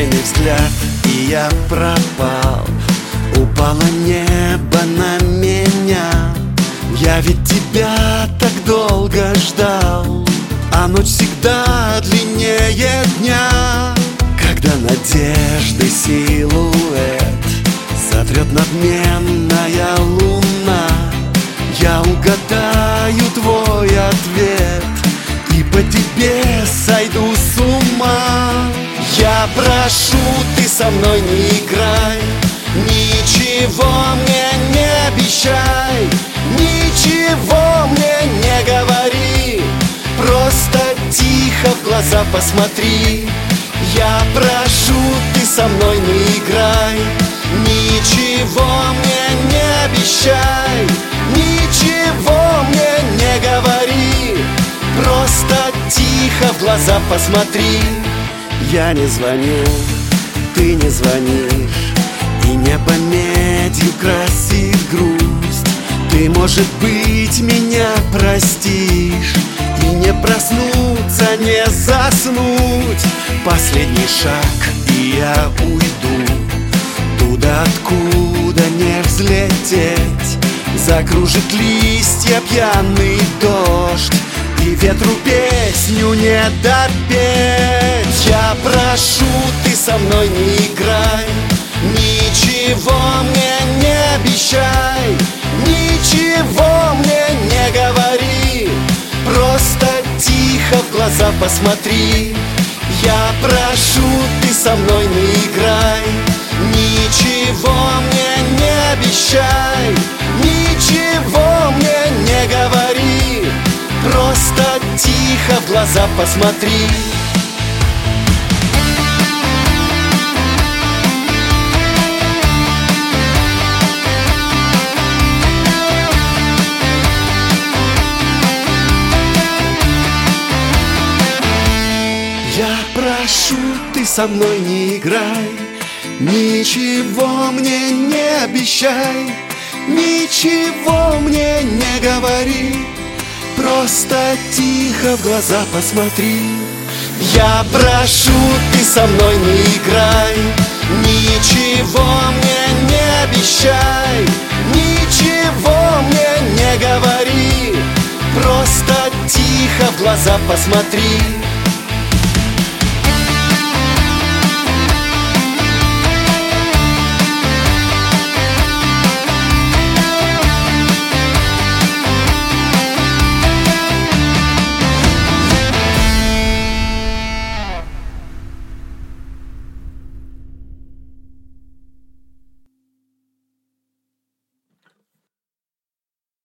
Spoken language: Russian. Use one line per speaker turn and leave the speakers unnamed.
случайный взгляд, и я пропал. Упало небо на меня. Я ведь тебя так долго ждал, а ночь всегда длиннее дня. Когда надежды силуэт сотрет надменная луна, я угадаю твой ответ и по тебе сойду с ума. Я прошу, ты со мной не играй, ничего мне не обещай, ничего мне не говори, просто тихо в глаза посмотри. Я прошу, ты со мной не играй, ничего мне не обещай, ничего мне не говори, просто тихо в глаза посмотри. Я не звоню, ты не звонишь, и небо медью красит грусть. Ты, может быть, меня простишь, и не проснуться, не заснуть. Последний шаг, и я уйду туда, откуда не взлететь. Закружит листья пьяный дождь, и ветру песню не допеть. Я прошу, ты со мной не играй, ничего мне не обещай, ничего мне не говори, просто тихо в глаза посмотри. Я прошу, ты со мной не играй, ничего мне не обещай, ничего мне не говори, просто тихо в глаза посмотри. Я прошу, ты со мной не играй, ничего мне не обещай, ничего мне не говори, просто тихо в глаза посмотри. Я прошу, ты со мной не играй, ничего мне не обещай, ничего мне не говори, просто тихо в глаза посмотри.